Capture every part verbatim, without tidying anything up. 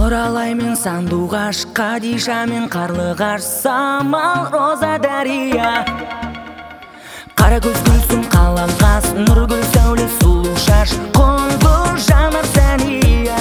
Нұралай мен сандуғаш, Қадиша мен қарлығаш, Самал, Роза, Дария. Қара көз гүлсің қаламқас, нұргүл сәуле сұлу шаш, құлпыр жанар Сәния.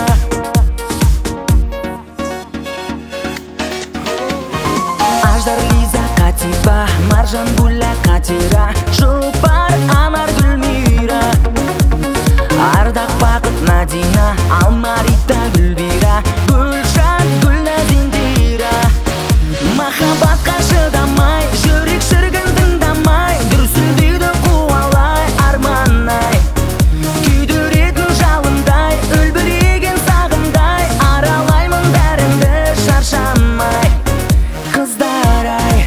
Аждар, Лиза, Катиба, Маржан, Гүлла, Катира, Жұпар, Анар, Гүлмира, Ардақ, Бақыт, Надина, Алмарита, Гүлбира, Гүлшат, Гүлназиндира. Махаббатқа шыдамай, жүрек шіркін тыңдамай, дүрсілдейді қуалай арманай. Күйдіретін жалындай, үлбіреген сағымдай, аралаймын бәріңді шаршамай. Қыздар-ай,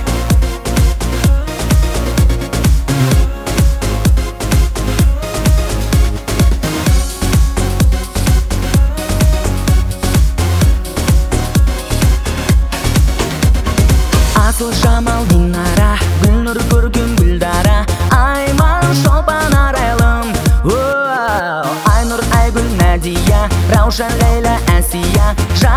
Асыл, Жамал, Динара, Гүлнұр, көркем, Гүлдара, Айман, Шолпан, Арайлым, Айнұр, Айгүл, Надия, Раушан, Лейла, Әсия.